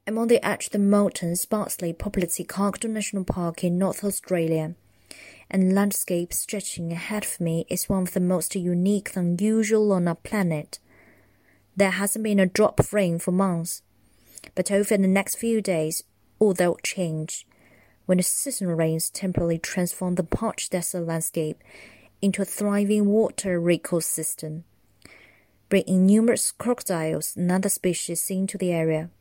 I'm on the edge of the Moulton, sparsely populated Kakadu National Park in North Australia, and the landscape stretching ahead of me is one of the most unique and unusual on our planet. There hasn't been a drop of rain for months, but over the next few days, all that will change when the seasonal rains temporarily transform the parched desert landscape into a thriving water ecosystem, bringing numerous crocodiles and other species into the area.